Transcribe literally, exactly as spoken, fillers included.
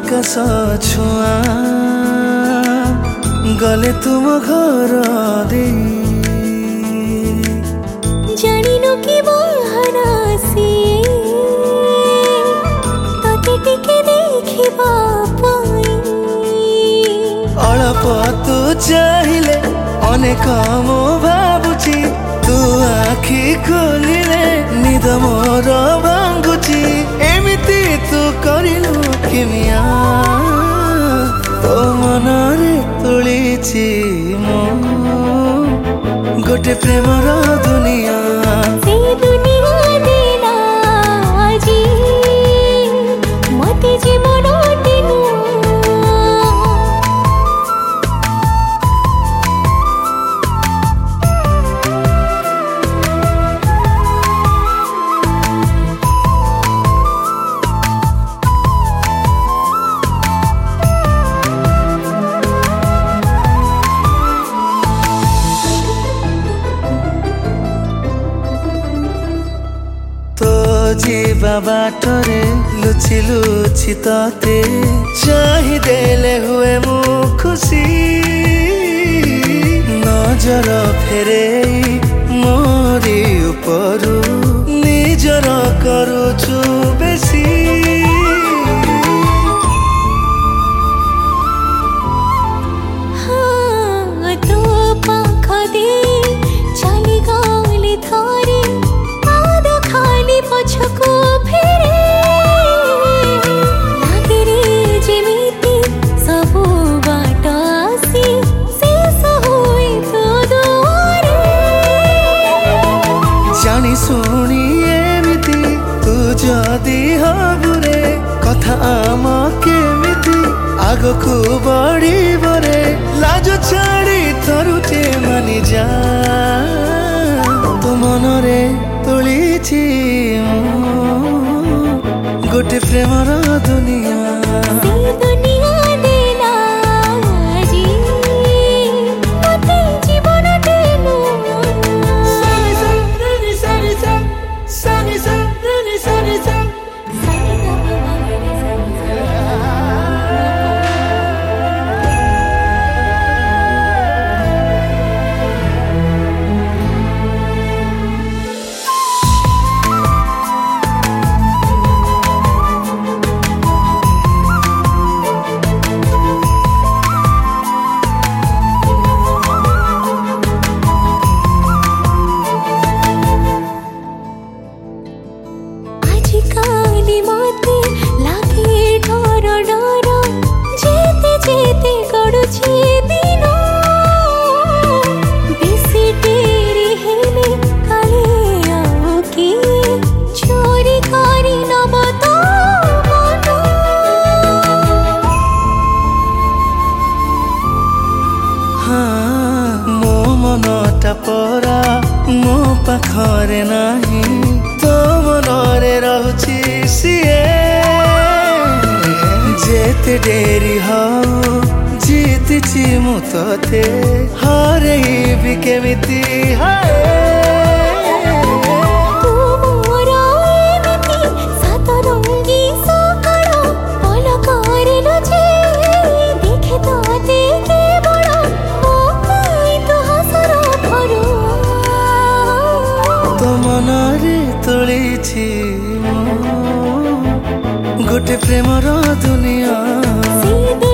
आकाश छुआ गले तुम घर दे जानिनु कि बहाना से तते टिके देखिबा पाई अल्प तू चाहिले अनेक मो भाबुची तू आखि खोलिले निद मोर भांगुची एमिति तू करिलु किमिया तो मनरे तुलिची मो गोटे प्रेमर दुनिया से दुनिया देला जी मते जीवन दिनु जीवा बाटरे लुचि लुचि तते चाहिदेले हुए मु खुशी नजर फेरे मोरी उपरु निजर करुछु बेसी हाँ तो पाख दे चली गली थारे पछको फेरे लागे रे जेमिति सबु बाट आसी शेष होई तो दुआरे जानी सुनी एमिति तू जदि हबुरे कथा आम केमिति आगकु बढिबरे लाज छाडी थरुटे मानि जा तू मनरे तुलिची गोटे प्रेमर दुनिया से दुनिया देला जी मते जीवन दिनु सानी सा रनी सानी सा सानी सा रनी सानी सा काली माते लागे डर डर जेते जेते गडुछे दिन बेसी डेरी हेले काले आउ कि चोरी करी नब तो मन हाँ मो मनटा परा मो पाखरे नाही तो मनरे रहुची सिए जेते डेरी हाउ जीतिची मु तोते हरेबी केमिति हाय तू मोर एमिति सतरंगी सकाळ पलकरे जे देखे तते केवल मो पाई तो हसर भरू तो मनरे तुलिची गोटे प्रेमर दुनिया।